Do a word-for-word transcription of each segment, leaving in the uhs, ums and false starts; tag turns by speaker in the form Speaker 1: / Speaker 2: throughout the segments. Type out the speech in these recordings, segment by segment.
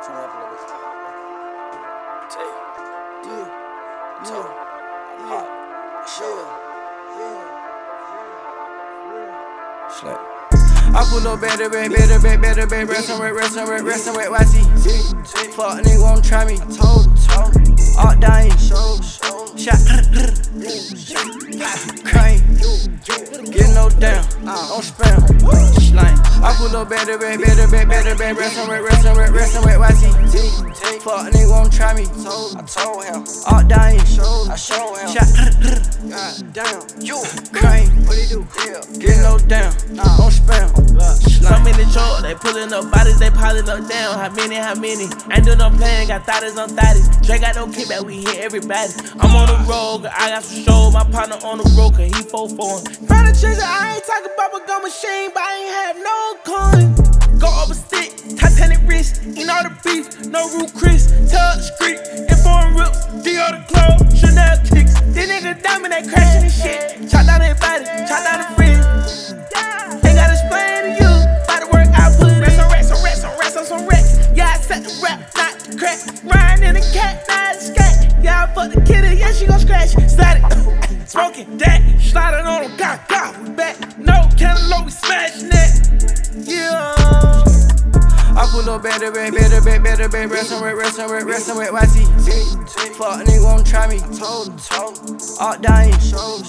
Speaker 1: Turn it up a little bit. Tay, yeah, toe, I'm hot, sure, yeah, Slap. I pull up better, better, better, better, better, better, restin' with, restin' with, restin' with Y C. Fuck nigga won't try me. Told, told, all dying, shot, crying, get no down, don't spam, slime. I pull up better, better, better, better, better, better, restin' with, restin' with, restin' with Y C. Fuck nigga won't try me. I told him, all dying, I showed him, shot, god damn, you crying, what he do? Get no down, don't spam.
Speaker 2: So many chores, they pulling up bodies, they piling up down. How many, how many? Ain't do no playing, got thotties on thotties. Drake got no kickback, we hit everybody. I'm on the road, I got some show. My partner on the road, cause he four four. Find a treasure, I ain't talking about a gun machine, but I ain't have no coin. Go over stick, Titanic wrist, eat all the beef, no root Chris. Tell the street, and foreign rips, Dior the clothes, Chanel kicks. These niggas diamond, they crashing this shit. Chop down their body, chop down the fridge. Ain't gotta explain to you. Set the rap, not the crack. Ryan in the cat, not the scat. Yeah, I fuck the kitty, yeah, she gon' scratch. Slide it, smoking that. Sliding on them, God, God, we back. No cantaloupe, we smashing that. Yeah.
Speaker 1: I pull up better, better, better, better, better, better, restin' with, restin' with, restin' with Y C. Fuck nigga won't try me. Told, told, all dying, shot,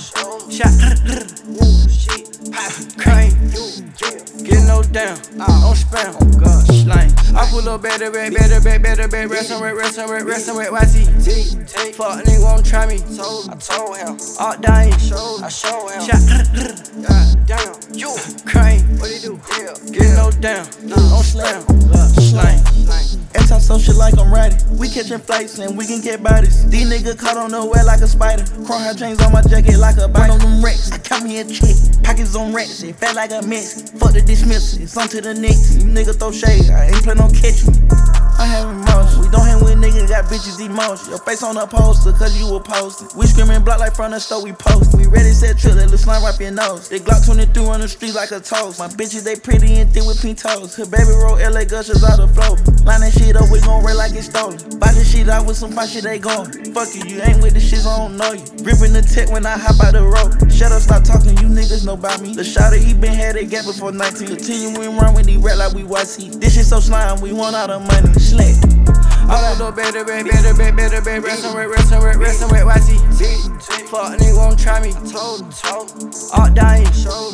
Speaker 1: crying, get no down, don't spam, slime. I pull up better, better, better, better, better, better, restin' with, restin' with, restin' with Y C. Fuck nigga won't try me. I told him, all dying, I showed him, god damn, you crying, what he do? Get no down, don't spam, slime.
Speaker 2: Anti-social like I'm riding. We catching flights and we can get bodies. These niggas caught on the way like a spider. Chrome high chains on my jacket like a bite on them racks. I come here check, pockets on racks. It felt like a mess. Fuck the dismissal, it's on to the next. You niggas throw shade, I ain't play no catch me. I have emotion. We don't hang with niggas, got bitches emotion. Your face on the poster, cause you were posting. We screaming block like front of the store, we post. We ready, set trip, let the slime wipe your nose. They Glock twenty-three on the street like a toast. My bitches, they pretty and thick with pink toes. Her baby roll L A gushers out the flow. Line that shit up, we gon' raid like it's stolen. Buy this shit out with some fine shit, they gone. Fuck you, you ain't with the shit, so I don't know you. Gripping the tech when I hop out the road. Shut up, stop talking, you niggas know about me. The shot he been had it gap before nineteen. Continuing run when he rap like we Y C. This shit so slime, we want all the money. Slick.
Speaker 1: I pull up better, better, better, better, better, better, restin' with, restin' with, restin' with Y C. Fuck nigga won't try me. Told, told, all dying, shot,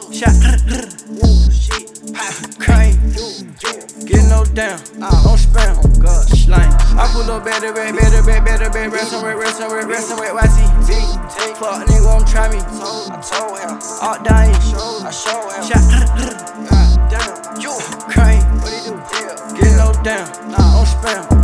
Speaker 1: crying, get no down, don't spam, slime. I pull up better, better, better, better, better, better, restin' with, restin' with, restin' with Y C. Fuck nigga won't try me. I told him, all dying, I showed him, god damn, you crying, what he do? Get no down, don't spam.